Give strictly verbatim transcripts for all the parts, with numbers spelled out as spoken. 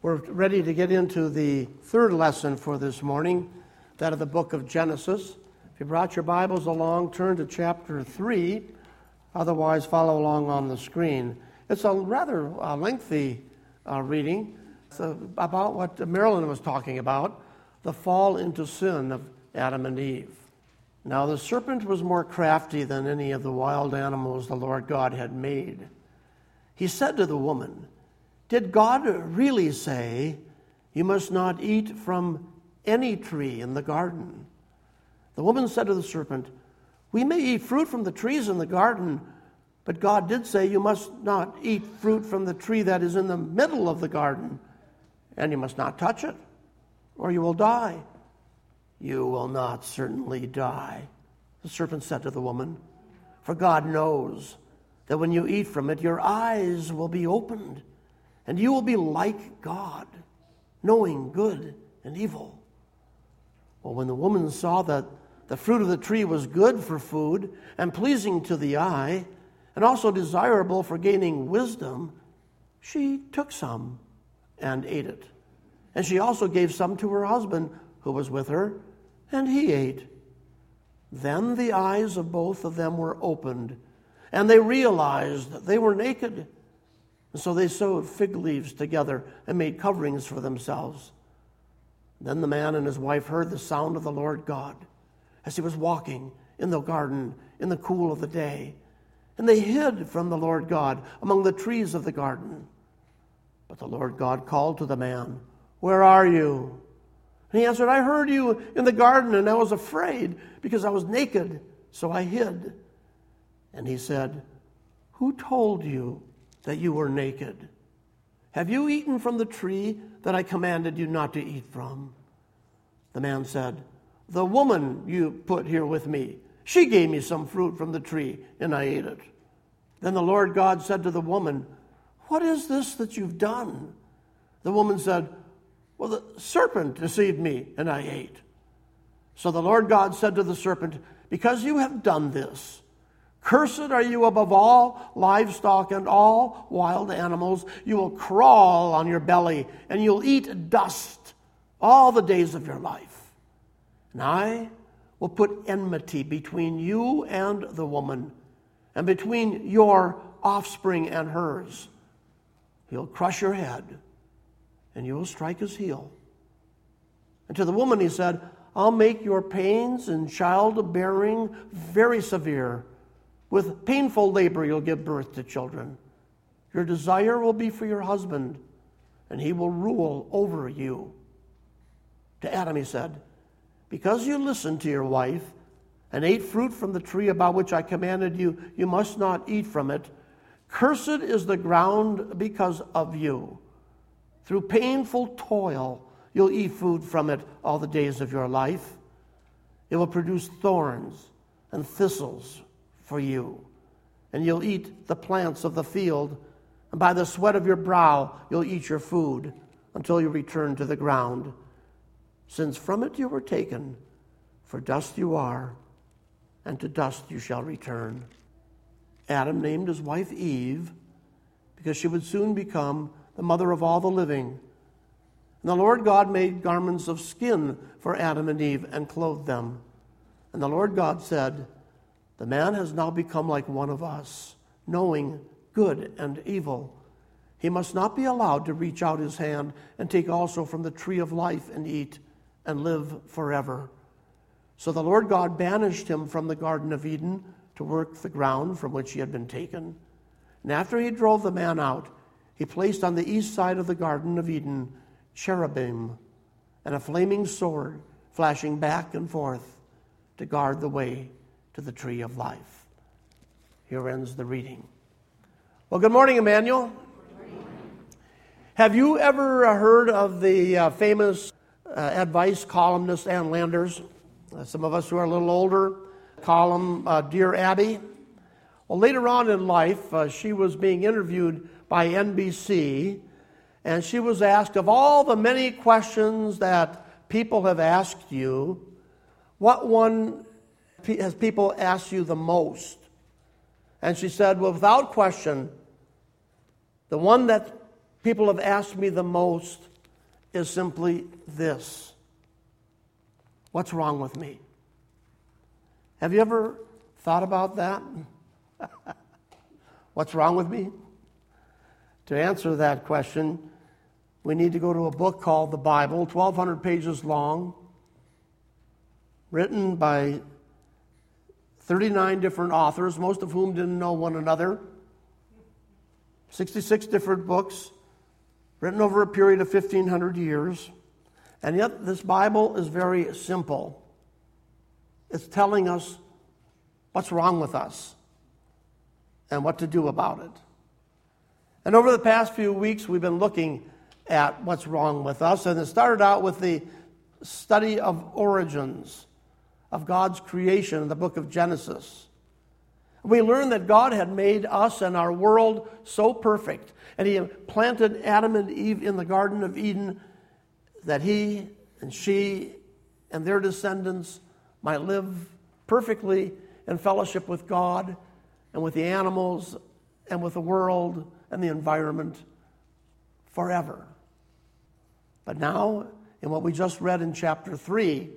We're ready to get into the third lesson for this morning, that of the book of Genesis. If you brought your Bibles along, turn to chapter three. Otherwise, follow along on the screen. It's a rather uh, lengthy uh, reading. It's uh, about what Marilyn was talking about, the fall into sin of Adam and Eve. Now, the serpent was more crafty than any of the wild animals the Lord God had made. He said to the woman, "Did God really say, 'You must not eat from any tree in the garden'?" The woman said to the serpent, "We may eat fruit from the trees in the garden, but God did say, 'You must not eat fruit from the tree that is in the middle of the garden, and you must not touch it, or you will die.'" "You will not certainly die," the serpent said to the woman, "for God knows that when you eat from it, your eyes will be opened, and you will be like God, knowing good and evil." Well, when the woman saw that the fruit of the tree was good for food and pleasing to the eye, and also desirable for gaining wisdom, she took some and ate it. And she also gave some to her husband who was with her, and he ate. Then the eyes of both of them were opened, and they realized that they were naked. And so they sewed fig leaves together and made coverings for themselves. Then the man and his wife heard the sound of the Lord God as he was walking in the garden in the cool of the day. And they hid from the Lord God among the trees of the garden. But the Lord God called to the man, "Where are you?" And he answered, "I heard you in the garden, and I was afraid because I was naked, so I hid." And he said, "Who told you that you were naked? Have you eaten from the tree that I commanded you not to eat from?" The man said, "The woman you put here with me, she gave me some fruit from the tree, and I ate it." Then the Lord God said to the woman, "What is this that you've done?" The woman said, "Well, the serpent deceived me, and I ate." So the Lord God said to the serpent, "Because you have done this, cursed are you above all livestock and all wild animals. You will crawl on your belly, and you'll eat dust all the days of your life. And I will put enmity between you and the woman, and between your offspring and hers. He'll crush your head, and you will strike his heel." And to the woman he said, "I'll make your pains in childbearing very severe. With painful labor you'll give birth to children. Your desire will be for your husband, and he will rule over you." To Adam he said, "Because you listened to your wife and ate fruit from the tree about which I commanded you, you must not eat from it. Cursed is the ground because of you. Through painful toil you'll eat food from it all the days of your life. It will produce thorns and thistles for you, and you'll eat the plants of the field, and by the sweat of your brow you'll eat your food until you return to the ground, since from it you were taken, for dust you are, and to dust you shall return." Adam named his wife Eve because she would soon become the mother of all the living. And the Lord God made garments of skin for Adam and Eve and clothed them. And the Lord God said, "The man has now become like one of us, knowing good and evil. He must not be allowed to reach out his hand and take also from the tree of life and eat and live forever." So the Lord God banished him from the Garden of Eden to work the ground from which he had been taken. And after he drove the man out, he placed on the east side of the Garden of Eden cherubim and a flaming sword flashing back and forth to guard the way to the tree of life. Here ends the reading. Well, good morning, Emmanuel. Good morning. Have you ever uh, heard of the uh, famous uh, advice columnist Ann Landers? Uh, some of us who are a little older call him uh, Dear Abby. Well, later on in life, uh, she was being interviewed by N B C, and she was asked, of all the many questions that people have asked you, what one has people asked you the most? And she said, well, without question, the one that people have asked me the most is simply this: what's wrong with me? Have you ever thought about that? What's wrong with me? To answer that question, we need to go to a book called the Bible, twelve hundred pages long, written by thirty-nine different authors, most of whom didn't know one another. sixty-six different books, written over a period of fifteen hundred years. And yet this Bible is very simple. It's telling us what's wrong with us and what to do about it. And over the past few weeks, we've been looking at what's wrong with us. And it started out with the study of origins of God's creation in the book of Genesis. We learned that God had made us and our world so perfect, and He planted Adam and Eve in the Garden of Eden that he and she and their descendants might live perfectly in fellowship with God and with the animals and with the world and the environment forever. But now, in what we just read in chapter three,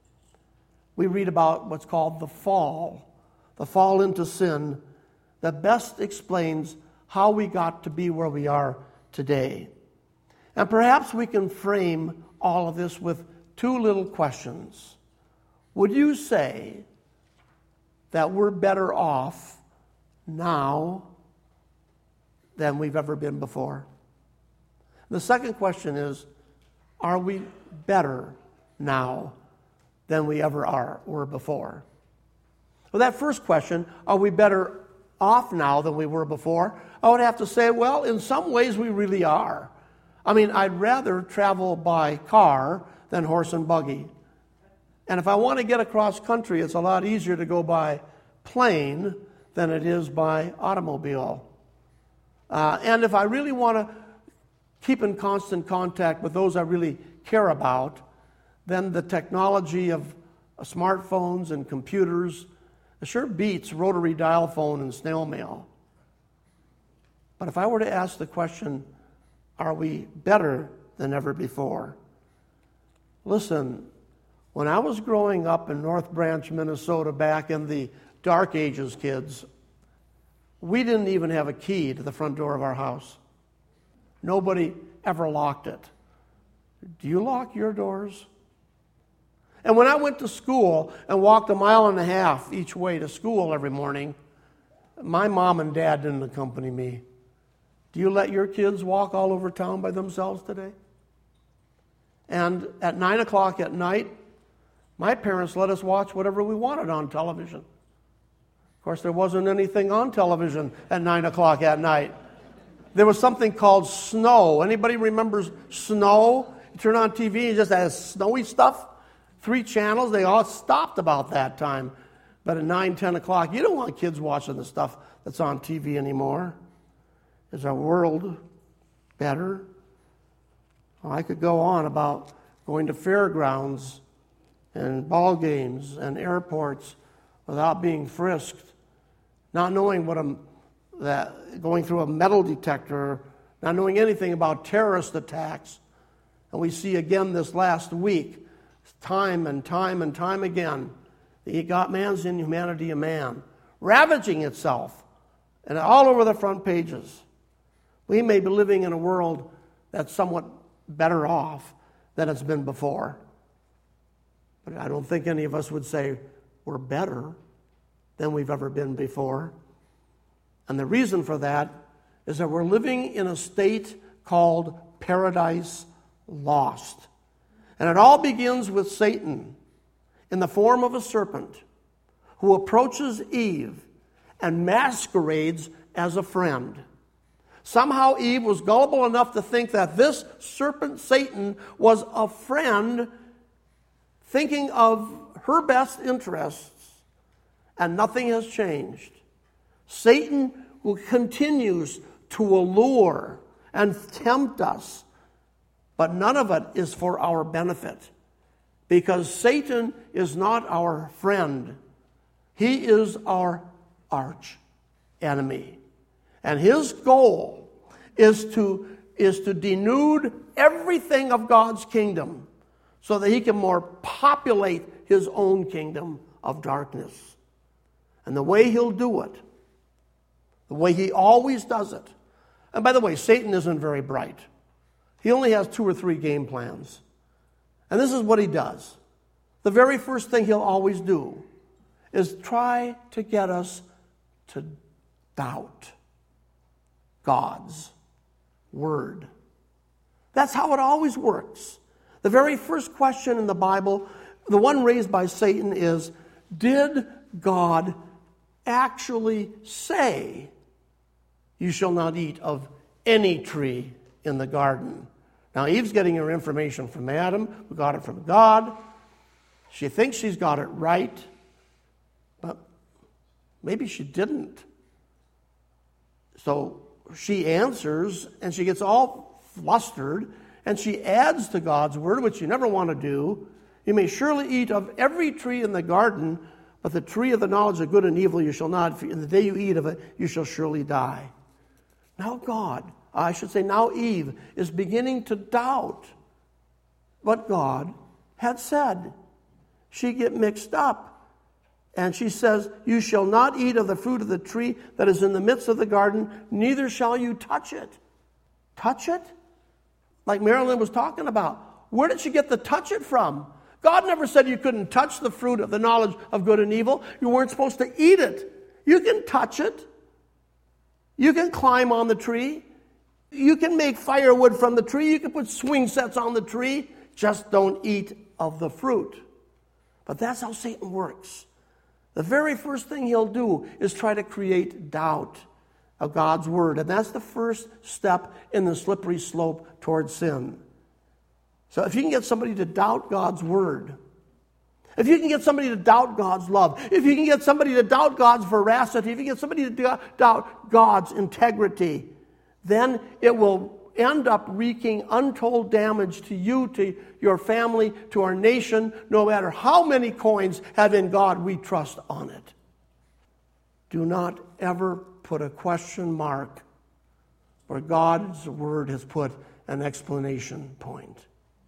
we read about what's called the fall, the fall into sin that best explains how we got to be where we are today. And perhaps we can frame all of this with two little questions. Would you say that we're better off now than we've ever been before? The second question is, are we better now than we ever are were before? Well, that first question, are we better off now than we were before? I would have to say, well, in some ways we really are. I mean, I'd rather travel by car than horse and buggy. And if I want to get across country, it's a lot easier to go by plane than it is by automobile. Uh, and if I really want to keep in constant contact with those I really care about, then the technology of smartphones and computers sure beats rotary dial phone and snail mail. But if I were to ask the question, are we better than ever before? Listen, when I was growing up in North Branch, Minnesota, back in the dark ages, kids, we didn't even have a key to the front door of our house. Nobody ever locked it. Do you lock your doors? And when I went to school and walked a mile and a half each way to school every morning, my mom and dad didn't accompany me. Do you let your kids walk all over town by themselves today? And at nine o'clock at night, my parents let us watch whatever we wanted on television. Of course, there wasn't anything on television at nine o'clock at night. There was something called Snow. Anybody remembers Snow? You turn on T V, it just has snowy stuff. Three channels, they all stopped about that time. But at nine, ten o'clock, you don't want kids watching the stuff that's on T V anymore. Is our world better? Well, I could go on about going to fairgrounds and ball games and airports without being frisked, not knowing what a that going through a metal detector, not knowing anything about terrorist attacks. And we see again this last week, time and time and time again, the God man's inhumanity of man, ravaging itself, and all over the front pages. We may be living in a world that's somewhat better off than it's been before. But I don't think any of us would say we're better than we've ever been before. And the reason for that is that we're living in a state called paradise lost. And it all begins with Satan in the form of a serpent who approaches Eve and masquerades as a friend. Somehow Eve was gullible enough to think that this serpent Satan was a friend thinking of her best interests, and nothing has changed. Satan will continues to allure and tempt us, but none of it is for our benefit, because Satan is not our friend. He is our arch enemy. And his goal is to is to denude everything of God's kingdom so that he can more populate his own kingdom of darkness. And the way he'll do it, the way he always does it, and by the way, Satan isn't very bright. He only has two or three game plans. And this is what he does. The very first thing he'll always do is try to get us to doubt God's word. That's how it always works. The very first question in the Bible, the one raised by Satan, is, did God actually say, you shall not eat of any tree in the garden? Now, Eve's getting her information from Adam, who got it from God. She thinks she's got it right, but maybe she didn't. So she answers, and she gets all flustered, and she adds to God's word, which you never want to do. You may surely eat of every tree in the garden, but the tree of the knowledge of good and evil you shall not. In the day you eat of it, you shall surely die. Now God, I should say now Eve, is beginning to doubt what God had said. She get mixed up. And she says, you shall not eat of the fruit of the tree that is in the midst of the garden, neither shall you touch it. Touch it? Like Marilyn was talking about. Where did she get the touch it from? God never said you couldn't touch the fruit of the knowledge of good and evil. You weren't supposed to eat it. You can touch it. You can climb on the tree. You can make firewood from the tree. You can put swing sets on the tree. Just don't eat of the fruit. But that's how Satan works. The very first thing he'll do is try to create doubt of God's word. And that's the first step in the slippery slope towards sin. So if you can get somebody to doubt God's word, if you can get somebody to doubt God's love, if you can get somebody to doubt God's veracity, if you can get somebody to doubt God's integrity, then it will end up wreaking untold damage to you, to your family, to our nation, no matter how many coins have in God we trust on it. Do not ever put a question mark where God's word has put an explanation point.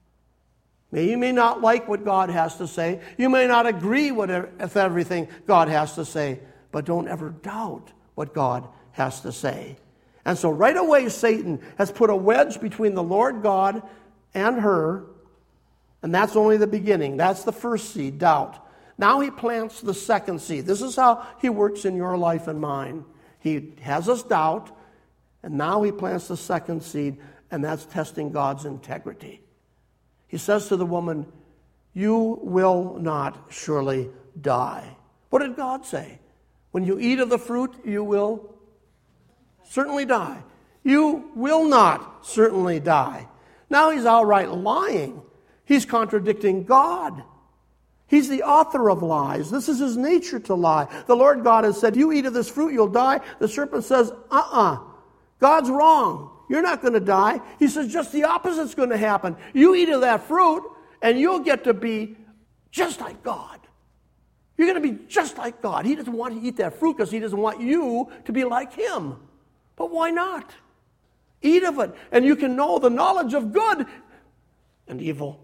Now, you may not like what God has to say. You may not agree with everything God has to say, but don't ever doubt what God has to say. And so right away, Satan has put a wedge between the Lord God and her, and that's only the beginning. That's the first seed, doubt. Now he plants the second seed. This is how he works in your life and mine. He has us doubt, and now he plants the second seed, and that's testing God's integrity. He says to the woman, you will not surely die. What did God say? When you eat of the fruit, you will certainly die. You will not certainly die. Now he's outright lying. He's contradicting God. He's the author of lies. This is his nature to lie. The Lord God has said, you eat of this fruit, you'll die. The serpent says, uh-uh. God's wrong. You're not going to die. He says, just the opposite's going to happen. You eat of that fruit, and you'll get to be just like God. You're going to be just like God. He doesn't want to eat that fruit because he doesn't want you to be like him. But why not? Eat of it, and you can know the knowledge of good and evil.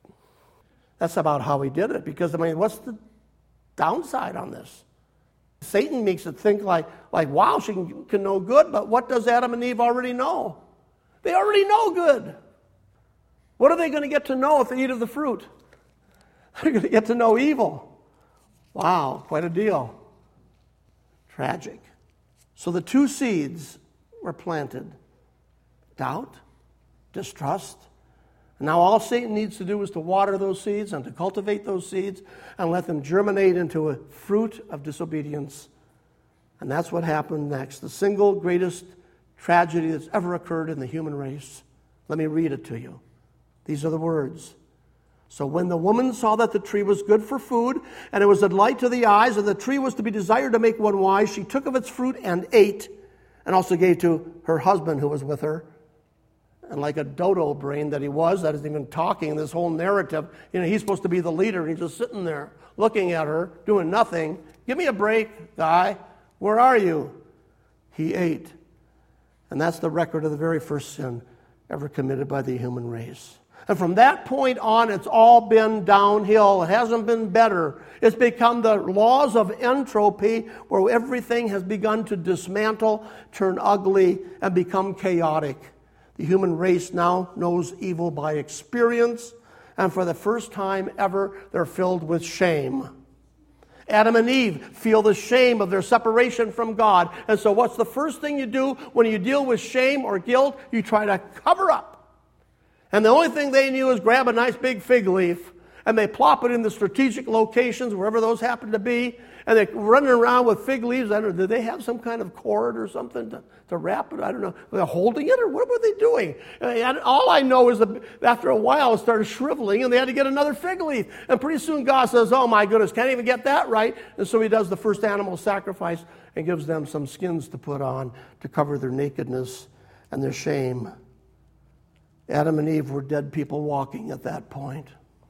That's about how he did it, because, I mean, what's the downside on this? Satan makes it think like, like wow, she can, can know good, but what does Adam and Eve already know? They already know good. What are they going to get to know if they eat of the fruit? They're going to get to know evil. Wow, quite a deal. Tragic. So the two seeds were planted. Doubt, distrust. And now all Satan needs to do is to water those seeds and to cultivate those seeds and let them germinate into a fruit of disobedience. And that's what happened next. The single greatest tragedy that's ever occurred in the human race. Let me read it to you. These are the words. So when the woman saw that the tree was good for food, and it was a delight to the eyes, and the tree was to be desired to make one wise, she took of its fruit and ate, and also gave to her husband who was with her. And like a dodo brain that he was, that isn't even talking in this whole narrative, you know, he's supposed to be the leader, and he's just sitting there looking at her, doing nothing. Give me a break, guy. Where are you? He ate. And that's the record of the very first sin. ever committed by the human race. And from that point on, it's all been downhill. It hasn't been better. It's become the laws of entropy, where everything has begun to dismantle, turn ugly, and become chaotic. The human race now knows evil by experience, and for the first time ever, they're filled with shame. Adam and Eve feel the shame of their separation from God. And so what's the first thing you do when you deal with shame or guilt? You try to cover up. And the only thing they knew is grab a nice big fig leaf, and they plop it in the strategic locations, wherever those happen to be, and they're running around with fig leaves. I don't know, did they have some kind of cord or something to, to wrap it? I don't know. Were they holding it, or what were they doing? And all I know is that after a while it started shriveling, and they had to get another fig leaf. And pretty soon God says, oh my goodness, can't even get that right. And so he does the first animal sacrifice and gives them some skins to put on to cover their nakedness and their shame. Adam and Eve were dead people walking at that point.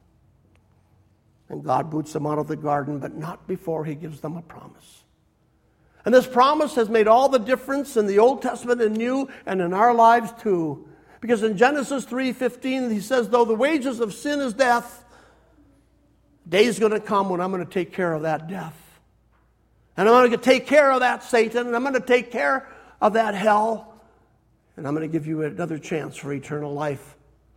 And God boots them out of the garden, but not before he gives them a promise. And this promise has made all the difference in the Old Testament and New, and in our lives too. Because in Genesis three fifteen, he says, though the wages of sin is death, a day is going to come when I'm going to take care of that death. And I'm going to take care of that Satan, and I'm going to take care of that hell. And I'm going to give you another chance for eternal life.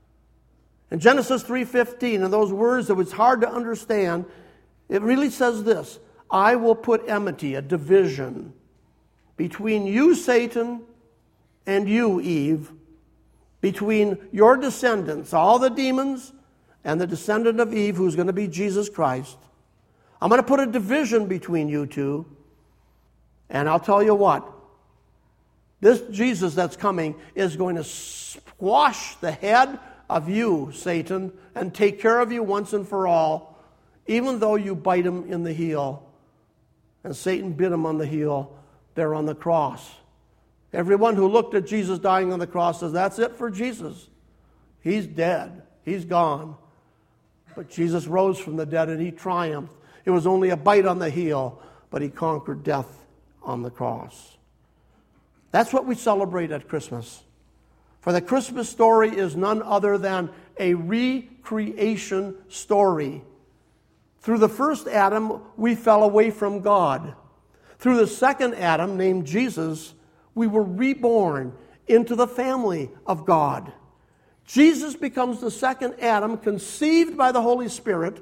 In Genesis three fifteen, in those words that was hard to understand, it really says this: I will put enmity, a division, between you, Satan, and you, Eve, between your descendants, all the demons, and the descendant of Eve, who's going to be Jesus Christ. I'm going to put a division between you two. And I'll tell you what, this Jesus that's coming is going to squash the head of you, Satan, and take care of you once and for all, even though you bite him in the heel. And Satan bit him on the heel there on the cross. Everyone who looked at Jesus dying on the cross says, that's it for Jesus. He's dead. He's gone. But Jesus rose from the dead and he triumphed. It was only a bite on the heel, but he conquered death on the cross. That's what we celebrate at Christmas. For the Christmas story is none other than a recreation story. Through the first Adam, we fell away from God. Through the second Adam, named Jesus, we were reborn into the family of God. Jesus becomes the second Adam, conceived by the Holy Spirit,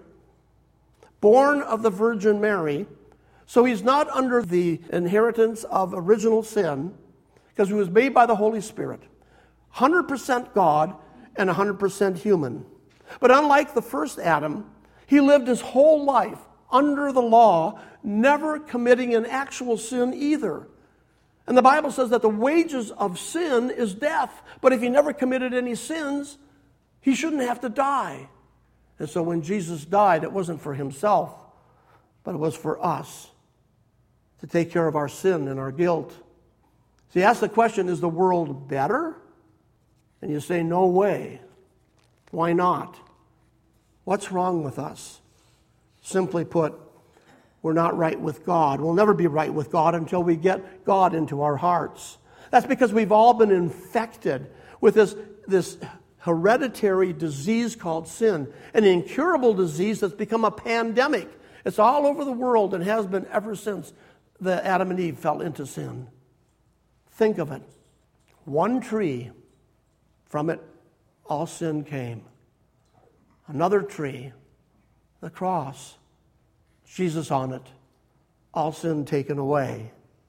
born of the Virgin Mary. So he's not under the inheritance of original sin, because he was made by the Holy Spirit. one hundred percent God and one hundred percent human. But unlike the first Adam, he lived his whole life under the law, never committing an actual sin either. And the Bible says that the wages of sin is death. But if he never committed any sins, he shouldn't have to die. And so when Jesus died, it wasn't for himself, but it was for us to take care of our sin and our guilt. So you ask the question, is the world better? And you say, no way. Why not? What's wrong with us? Simply put, we're not right with God. We'll never be right with God until we get God into our hearts. That's because we've all been infected with this, this hereditary disease called sin, an incurable disease that's become a pandemic. It's all over the world and has been ever since the Adam and Eve fell into sin. Think of it. One tree, from it all sin came. Another tree, the cross, Jesus on it, all sin taken away.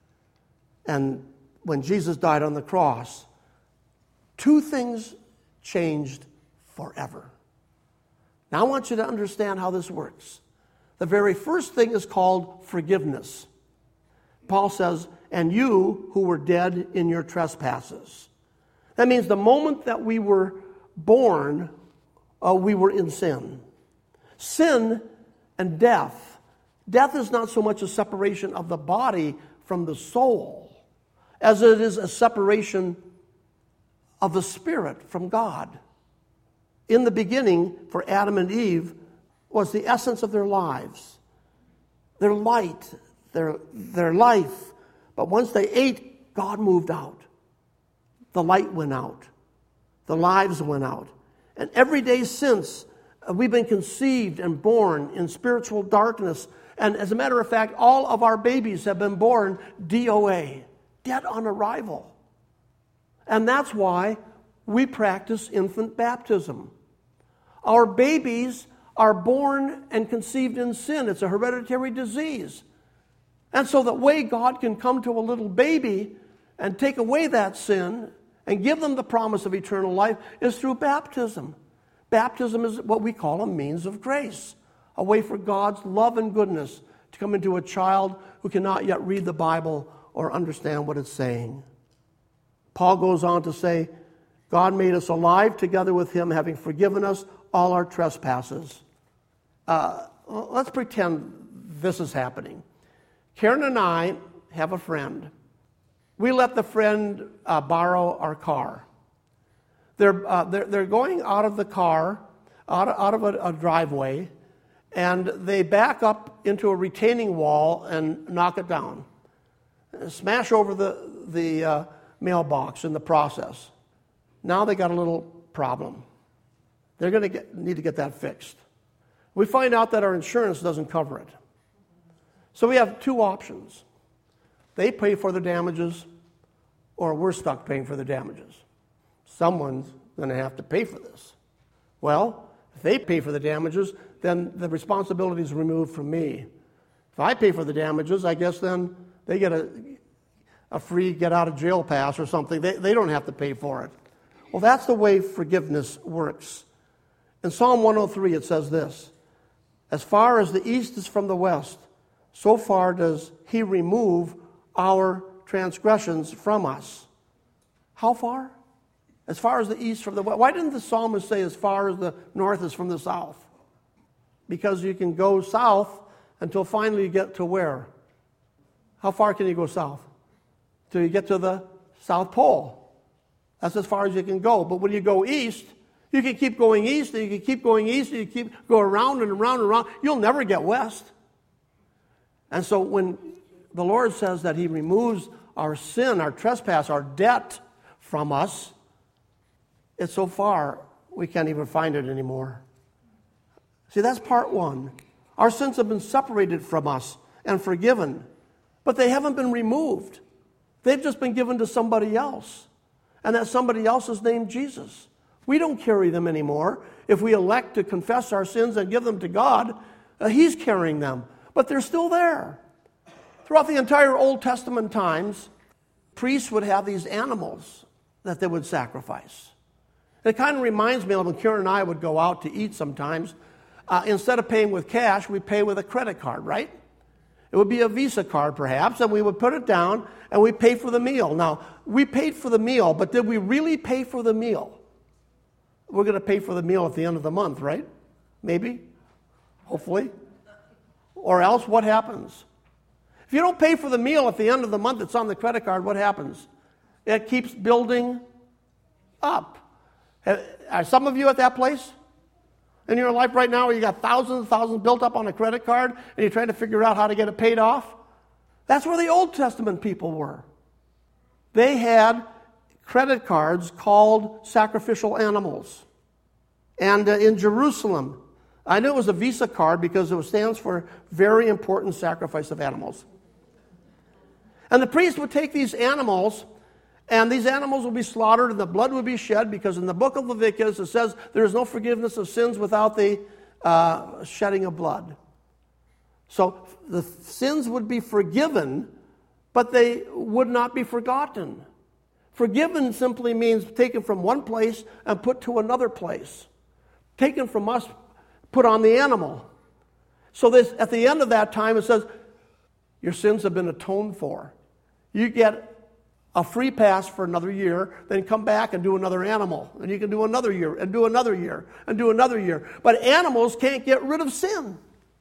And when Jesus died on the cross, two things changed forever. Now I want you to understand how this works. The very first thing is called forgiveness. Paul says, and you who were dead in your trespasses. That means the moment that we were born, uh, we were in sin. Sin and death. Death is not so much a separation of the body from the soul as it is a separation of the spirit from God. In the beginning, for Adam and Eve, was the essence of their lives. Their light, their, their life. But once they ate, God moved out. The light went out. the lives went out. And every day since, uh, we've been conceived and born in spiritual darkness. And as a matter of fact, all of our babies have been born D O A, dead on arrival. And that's why we practice infant baptism. Our babies are born and conceived in sin. It's a hereditary disease. And so the way God can come to a little baby and take away that sin and give them the promise of eternal life is through baptism. Baptism is what we call a means of grace, a way for God's love and goodness to come into a child who cannot yet read the Bible or understand what it's saying. Paul goes on to say, God made us alive together with him, having forgiven us all our trespasses. Uh, let's pretend this is happening. Karen and I have a friend. We let the friend uh, borrow our car. They're, uh, they're, they're going out of the car, out of, out of a, a driveway, and they back up into a retaining wall and knock it down. Smash over the, the uh, mailbox in the process. Now they got a little problem. They're going to need to get that fixed. We find out that our insurance doesn't cover it. So we have two options. They pay for the damages, or we're stuck paying for the damages. Someone's going to have to pay for this. Well, if they pay for the damages, then the responsibility is removed from me. If I pay for the damages, I guess then they get a, a free get-out-of-jail pass or something. They, they don't have to pay for it. Well, that's the way forgiveness works. In Psalm one oh three, it says this, as far as the east is from the west, so far does he remove our transgressions from us. How far? As far as the east from the west. Why didn't the psalmist say as far as the north is from the south? Because you can go south until finally you get to where? How far can you go south? Till you get to the South Pole. That's as far as you can go. But when you go east, you can keep going east, and you can keep going east, and you keep go around and around and around. You'll never get west. And so when the Lord says that he removes our sin, our trespass, our debt from us, it's so far we can't even find it anymore. See, that's part one. Our sins have been separated from us and forgiven, but they haven't been removed. They've just been given to somebody else. And that somebody else is named Jesus. We don't carry them anymore. If we elect to confess our sins and give them to God, uh, he's carrying them. But they're still there. Throughout the entire Old Testament times, priests would have these animals that they would sacrifice. It kind of reminds me of when Karen and I would go out to eat sometimes. Uh, instead of paying with cash, we pay with a credit card, right? It would be a Visa card, perhaps, and we would put it down, and we pay for the meal. Now, we paid for the meal, but did we really pay for the meal? We're going to pay for the meal at the end of the month, right? Maybe? Hopefully. Or else, what happens? If you don't pay for the meal at the end of the month that's on the credit card, what happens? It keeps building up. Are some of you at that place in your life right now where you got thousands and thousands built up on a credit card and you're trying to figure out how to get it paid off? That's where the Old Testament people were. They had credit cards called sacrificial animals. And uh, in Jerusalem, I knew it was a Visa card because it stands for very important sacrifice of animals. And the priest would take these animals, and these animals would be slaughtered, and the blood would be shed, because in the book of Leviticus it says there is no forgiveness of sins without the uh, shedding of blood. So the sins would be forgiven, but they would not be forgotten. Forgiven simply means taken from one place and put to another place. Taken from us, put on the animal. So this, at the end of that time, it says, your sins have been atoned for. You get a free pass for another year, then come back and do another animal. And you can do another year, and do another year, and do another year. But animals can't get rid of sin.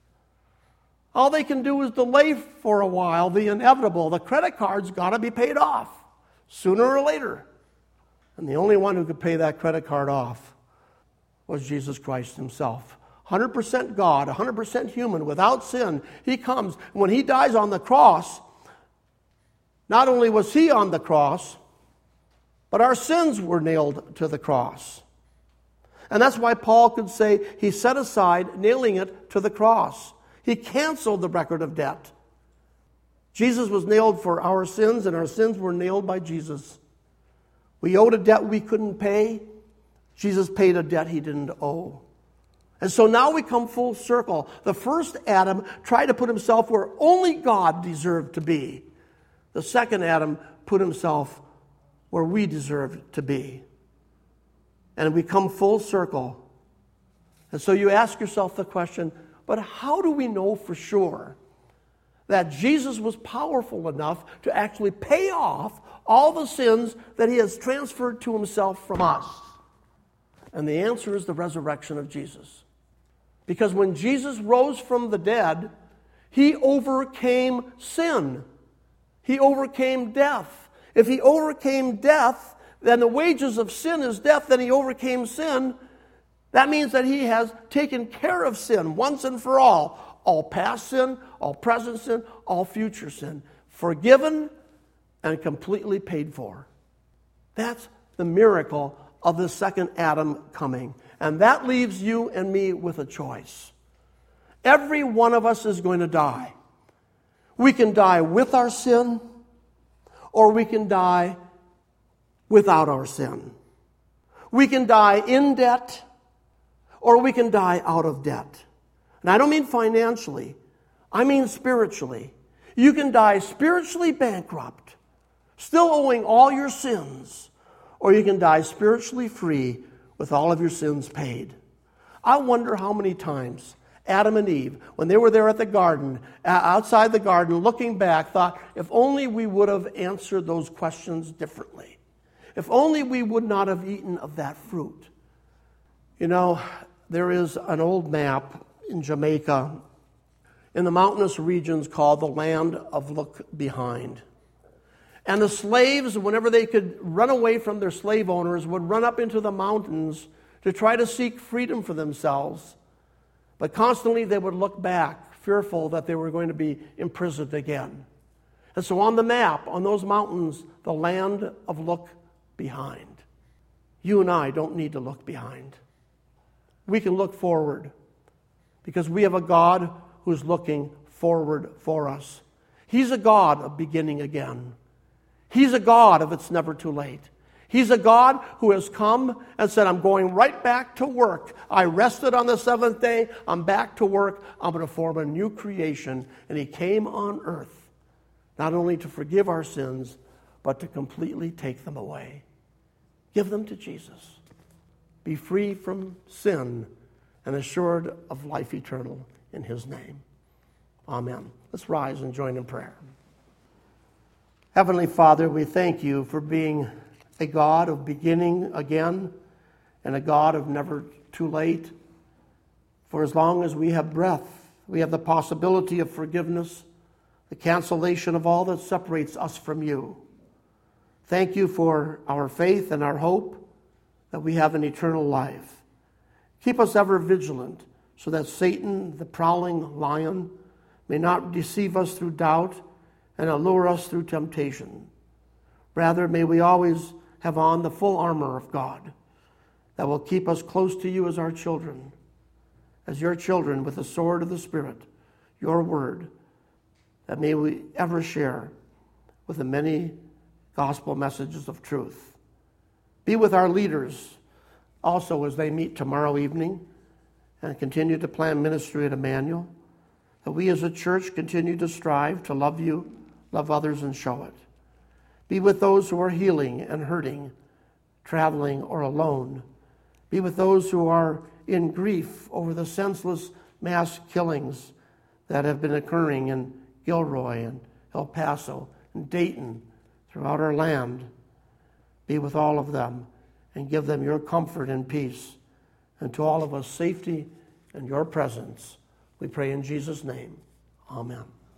All they can do is delay for a while the inevitable. The credit card's got to be paid off, sooner or later. And the only one who could pay that credit card off was Jesus Christ himself. one hundred percent God, one hundred percent human, without sin. He comes. When he dies on the cross, not only was he on the cross, but our sins were nailed to the cross. And that's why Paul could say he set aside nailing it to the cross. He canceled the record of debt. Jesus was nailed for our sins, and our sins were nailed by Jesus. We owed a debt we couldn't pay. Jesus paid a debt he didn't owe. And so now we come full circle. The first Adam tried to put himself where only God deserved to be. The second Adam put himself where we deserved to be. And we come full circle. And so you ask yourself the question, but how do we know for sure that Jesus was powerful enough to actually pay off all the sins that he has transferred to himself from us? And the answer is the resurrection of Jesus. Because when Jesus rose from the dead, he overcame sin. He overcame death. If he overcame death, then the wages of sin is death, then he overcame sin. That means that he has taken care of sin once and for all. All past sin, all present sin, all future sin. Forgiven and completely paid for. That's the miracle of the second Adam coming. And that leaves you and me with a choice. Every one of us is going to die. We can die with our sin, or we can die without our sin. We can die in debt, or we can die out of debt. And I don't mean financially. I mean spiritually. You can die spiritually bankrupt, still owing all your sins, or you can die spiritually free with all of your sins paid. I wonder how many times Adam and Eve, when they were there at the garden, outside the garden, looking back, thought, if only we would have answered those questions differently. If only we would not have eaten of that fruit. You know, there is an old map in Jamaica, in the mountainous regions called the Land of Look Behind. And the slaves, whenever they could run away from their slave owners, would run up into the mountains to try to seek freedom for themselves. But constantly they would look back, fearful that they were going to be imprisoned again. And so on the map, on those mountains, the Land of Look Behind. You and I don't need to look behind. We can look forward, because we have a God who's looking forward for us. He's a God of beginning again. He's a God of it's never too late. He's a God who has come and said, I'm going right back to work. I rested on the seventh day. I'm back to work. I'm going to form a new creation. And he came on earth, not only to forgive our sins, but to completely take them away. Give them to Jesus. Be free from sin and assured of life eternal in his name. Amen. Let's rise and join in prayer. Heavenly Father, we thank you for being a God of beginning again and a God of never too late. For as long as we have breath, we have the possibility of forgiveness, the cancellation of all that separates us from you. Thank you for our faith and our hope that we have an eternal life. Keep us ever vigilant so that Satan, the prowling lion, may not deceive us through doubt and allure us through temptation. Rather, may we always have on the full armor of God that will keep us close to you as our children, as your children with the sword of the Spirit, your word, that may we ever share with the many gospel messages of truth. Be with our leaders also as they meet tomorrow evening and continue to plan ministry at Emmanuel, that we as a church continue to strive to love you, love others, and show it. Be with those who are healing and hurting, traveling or alone. Be with those who are in grief over the senseless mass killings that have been occurring in Gilroy and El Paso and Dayton throughout our land. Be with all of them and give them your comfort and peace, and to all of us safety and your presence. We pray in Jesus' name. Amen.